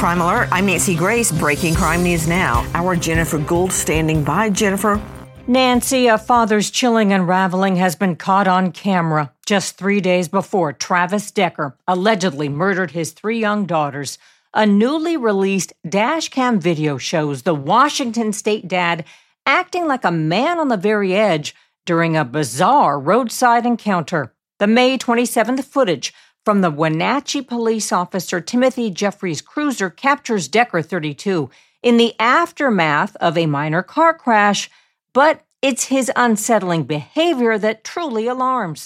Crime Alert, I'm Nancy Grace. Breaking crime news now. Our Jennifer Gould standing by. Jennifer. Nancy, a father's chilling unraveling has been caught on camera just 3 days before Travis Decker allegedly murdered his 3 young daughters. A newly released dash cam video shows the Washington State dad acting like a man on the very edge during a bizarre roadside encounter. The May 27th footage from the Wenatchee police officer Timothy Jeffries' cruiser captures Decker, 32, in the aftermath of a minor car crash, but it's his unsettling behavior that truly alarms.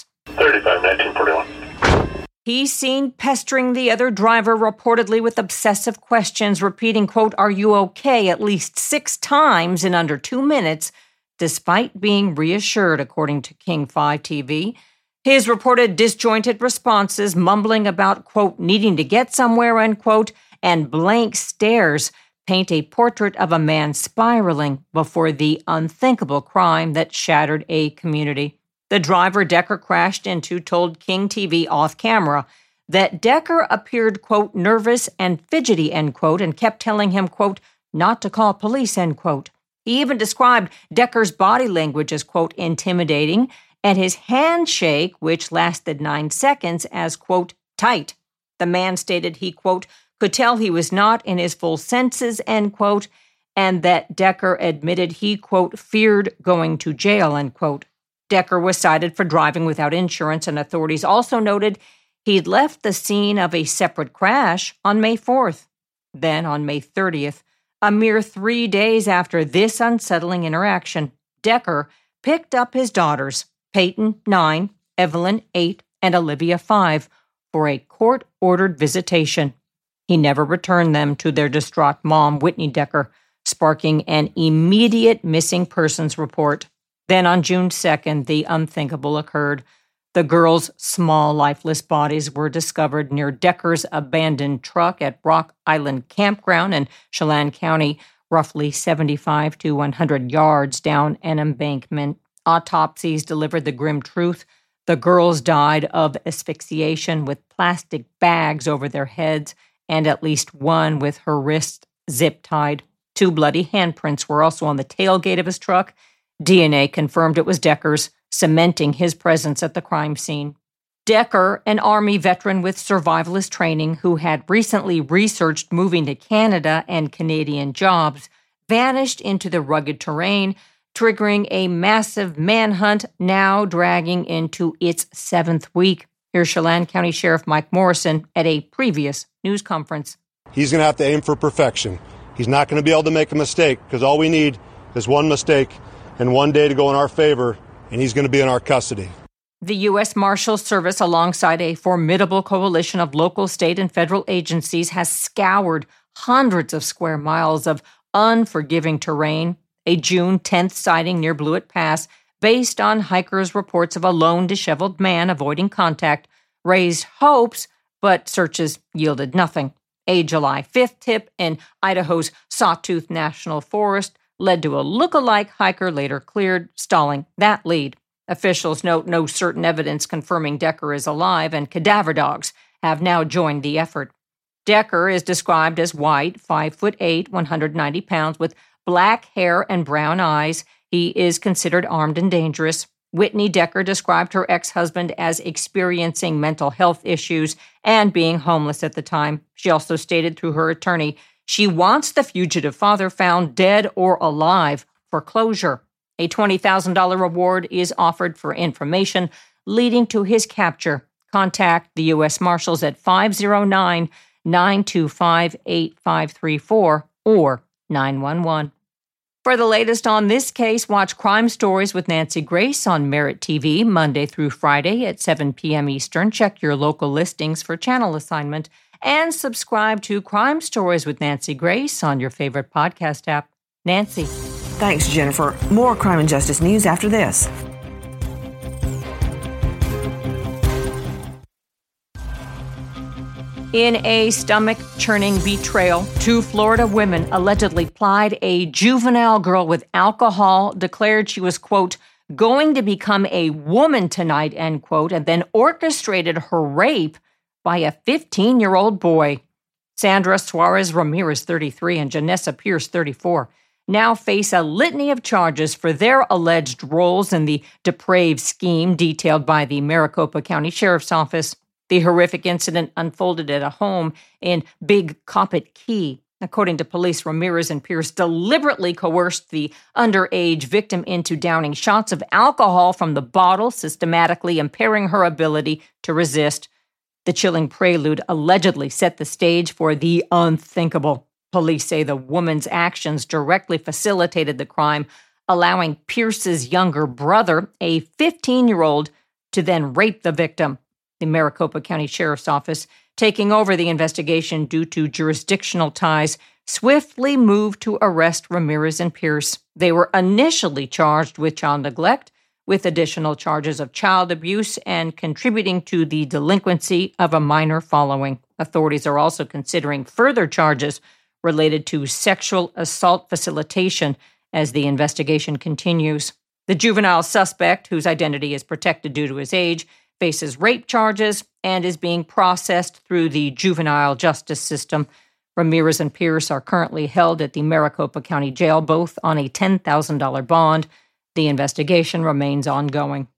35-1941. He's seen pestering the other driver reportedly with obsessive questions, repeating, quote, "Are you okay?" at least 6 times in under 2 minutes, despite being reassured, according to King 5 TV. His reported disjointed responses, mumbling about, quote, "needing to get somewhere," end quote, and blank stares paint a portrait of a man spiraling before the unthinkable crime that shattered a community. The driver Decker crashed into told King TV off camera that Decker appeared, quote, "nervous and fidgety," end quote, and kept telling him, quote, "not to call police," end quote. He even described Decker's body language as, quote, "intimidating," and his handshake, which lasted 9 seconds, as, quote, "tight." The man stated he, quote, "could tell he was not in his full senses," end quote, and that Decker admitted he, quote, "feared going to jail," end quote. Decker was cited for driving without insurance, and authorities also noted he'd left the scene of a separate crash on May 4th. Then, on May 30th, a mere 3 days after this unsettling interaction, Decker picked up his daughters, Peyton, 9, Evelyn, 8, and Olivia, 5, for a court-ordered visitation. He never returned them to their distraught mom, Whitney Decker, sparking an immediate missing persons report. Then on June 2nd, the unthinkable occurred. The girls' small, lifeless bodies were discovered near Decker's abandoned truck at Rock Island Campground in Chelan County, roughly 75 to 100 yards down an embankment. Autopsies delivered the grim truth. The girls died of asphyxiation with plastic bags over their heads, and at least one with her wrist zip-tied. 2 bloody handprints were also on the tailgate of his truck. DNA confirmed it was Decker's, cementing his presence at the crime scene. Decker, an Army veteran with survivalist training who had recently researched moving to Canada and Canadian jobs, vanished into the rugged terrain, triggering a massive manhunt now dragging into its 7th week. Here's Chelan County Sheriff Mike Morrison at a previous news conference. He's going to have to aim for perfection. He's not going to be able to make a mistake, because all we need is one mistake and one day to go in our favor, and he's going to be in our custody. The U.S. Marshals Service, alongside a formidable coalition of local, state, and federal agencies, has scoured hundreds of square miles of unforgiving terrain. A June 10th sighting near Blewett Pass, based on hikers' reports of a lone, disheveled man avoiding contact, raised hopes, but searches yielded nothing. A July 5th tip in Idaho's Sawtooth National Forest led to a look-alike hiker later cleared, stalling that lead. Officials note no certain evidence confirming Decker is alive, and cadaver dogs have now joined the effort. Decker is described as white, 5'8", 190 pounds, with black hair and brown eyes. He is considered armed and dangerous. Whitney Decker described her ex-husband as experiencing mental health issues and being homeless at the time. She also stated through her attorney she wants the fugitive father found dead or alive for closure. A $20,000 reward is offered for information leading to his capture. Contact the U.S. Marshals at 509-925-8534 or 911. For the latest on this case, watch Crime Stories with Nancy Grace on Merit TV Monday through Friday at 7 p.m. Eastern. Check your local listings for channel assignment and subscribe to Crime Stories with Nancy Grace on your favorite podcast app. Nancy. Thanks, Jennifer. More crime and justice news after this. In a stomach-churning betrayal, 2 Florida women allegedly plied a juvenile girl with alcohol, declared she was, quote, going to become a woman tonight, end quote, and then orchestrated her rape by a 15-year-old boy. Sandra Suarez Ramirez, 33, and Janessa Pierce, 34, now face a litany of charges for their alleged roles in the depraved scheme detailed by the Maricopa County Sheriff's Office. The horrific incident unfolded at a home in Big Coppitt Key. According to police, Ramirez and Pierce deliberately coerced the underage victim into downing shots of alcohol from the bottle, systematically impairing her ability to resist. The chilling prelude allegedly set the stage for the unthinkable. Police say the woman's actions directly facilitated the crime, allowing Pierce's younger brother, a 15-year-old, to then rape the victim. The Maricopa County Sheriff's Office, taking over the investigation due to jurisdictional ties, swiftly moved to arrest Ramirez and Pierce. They were initially charged with child neglect, with additional charges of child abuse and contributing to the delinquency of a minor following. Authorities are also considering further charges related to sexual assault facilitation as the investigation continues. The juvenile suspect, whose identity is protected due to his age, faces rape charges and is being processed through the juvenile justice system. Ramirez and Pierce are currently held at the Maricopa County Jail, both on a $10,000 bond. The investigation remains ongoing.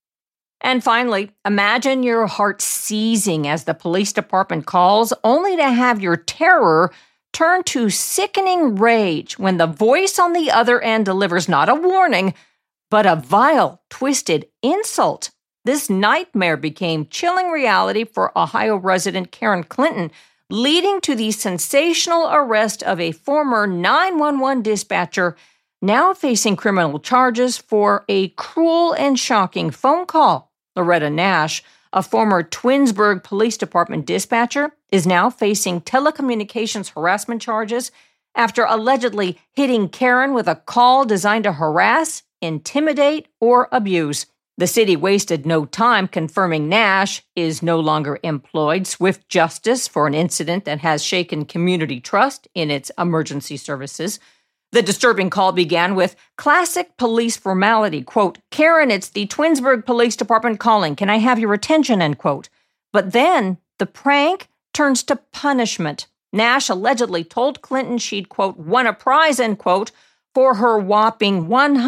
And finally, imagine your heart seizing as the police department calls, only to have your terror turn to sickening rage when the voice on the other end delivers not a warning, but a vile, twisted insult. This nightmare became chilling reality for Ohio resident Karen Clinton, leading to the sensational arrest of a former 911 dispatcher, now facing criminal charges for a cruel and shocking phone call. Loretta Nash, a former Twinsburg Police Department dispatcher, is now facing telecommunications harassment charges after allegedly hitting Karen with a call designed to harass, intimidate, or abuse. The city wasted no time confirming Nash is no longer employed swift justice for an incident that has shaken community trust in its emergency services. The disturbing call began with classic police formality, quote, "Karen, it's the Twinsburg Police Department calling. Can I have your attention?" end quote. But then the prank turns to punishment. Nash allegedly told Clinton she'd, quote, "won a prize," end quote, for her whopping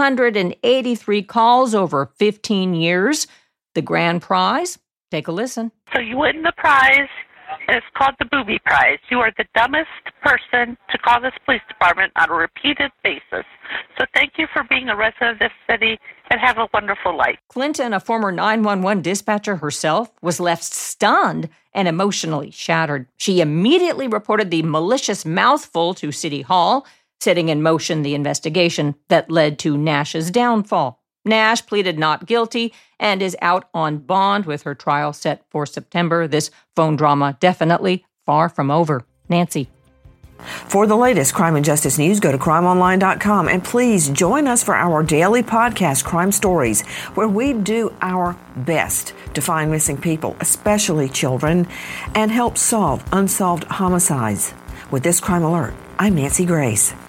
183 calls over 15 years. The grand prize? Take a listen. So you win the prize, and it's called the Booby Prize. You are the dumbest person to call this police department on a repeated basis. So thank you for being a resident of this city, and have a wonderful life. Clinton, a former 911 dispatcher herself, was left stunned and emotionally shattered. She immediately reported the malicious mouthful to City Hall, setting in motion the investigation that led to Nash's downfall. Nash pleaded not guilty and is out on bond with her trial set for September. This phone drama definitely far from over. Nancy. For the latest crime and justice news, go to crimeonline.com and please join us for our daily podcast, Crime Stories, where we do our best to find missing people, especially children, and help solve unsolved homicides. With this crime alert, I'm Nancy Grace.